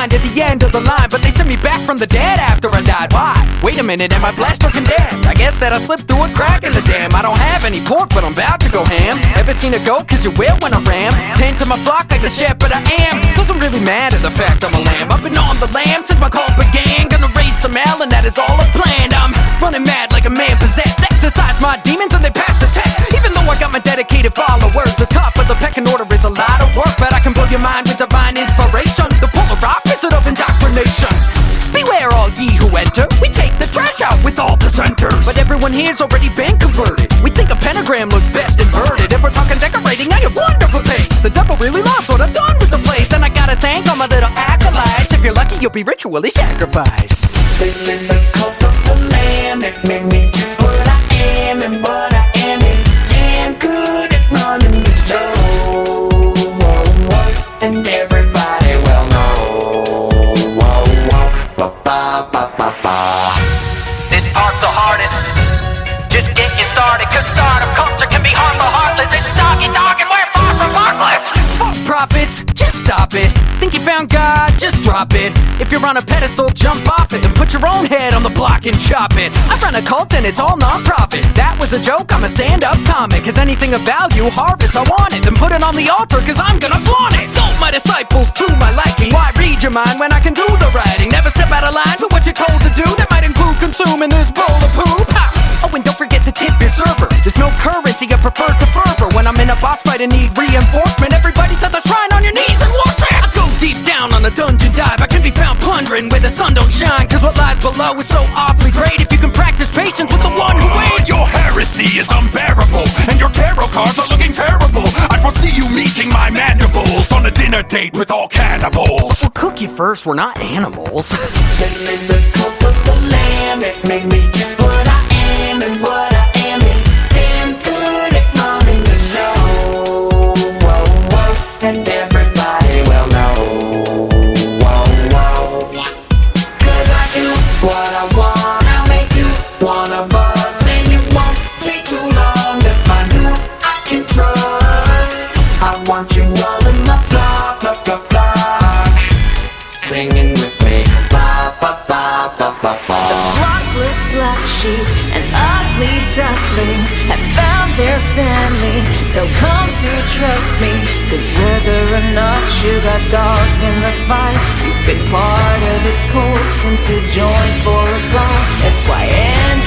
signed at the end of the line, but they sent me back from the dead after I died. Why? Wait a minute, am I blessed or condemned? I guess that I slipped through a crack in the dam. I don't have any pork, but I'm about to go ham. Ever seen a goat? Cause you will when I ram. Tend to my flock like the shepherd I am. Doesn't really matter the fact I'm a lamb. I've been on the lamb since my call began. Gonna raise some hell and that is all I planned. I'm running mad like a man possessed. Exercise my demons and they pass the test. Even though I got my dedicated followers, the top of the pecking order is a lot of work, but I can blow your mind with divine inspiration. The polar opposite of indoctrination. Beware all ye who enter. We take the trash out with all dissenters. But everyone here's already been converted. We think a pentagram looks best inverted. If we're talking decorating, I have wonderful taste. The devil really loves what I've done with the place, and I gotta thank all my little acolytes. If you're lucky, you'll be ritually sacrificed. This is the cult of the lamb. It made me just what I am, and what I am is damn good at running the show. And everybody will know. This part's the hardest. Just get you started, cause startup culture can be hard for heartless. It's doggy dog and we're far from heartless. False prophets, just stop it. Think you found God, just drop it. If you're on a pedestal, jump off it and put your own head on the block and chop it. I run a cult and it's all non-profit. That was a joke, I'm a stand-up comic. Cause anything of value, harvest, I want it. Then put it on the altar, cause I'm gonna flaunt it. Sculpt my disciples to my liking. Why read your mind when I can do the writing? Never step out of line for what you're told to do. That might include consuming this bowl of poop. Oh, and don't forget to tip your server. There's no currency, I prefer to fervor. When I'm in a boss fight and need reinforcement, everybody to the shrine on your knees and worship. I go deep down on a dungeon dive. I can be found plundering where the sun don't shine, cause what lies below is so awfully great. If you can practice patience with the one who waits. Your heresy is unbearable, and your tarot cards are looking terrible. I foresee you meeting my mandibles on a dinner date with all cannibals. We'll cook you first, we're not animals. This is the cult of the lamb. It made me just what I am, and what I am is damn good at running the show. And everybody will know. Cause I do what I want. I'll make you one of us, and it won't take too long to find who I can trust. I want you all in my flock, singing with me. Ba ba ba ba ba ba. The flockless black sheep and ugly ducklings have found their family. They'll come to trust me, cause whether or not you got dogs in the fight, you've been part of this cult since you joined for a bite. That's why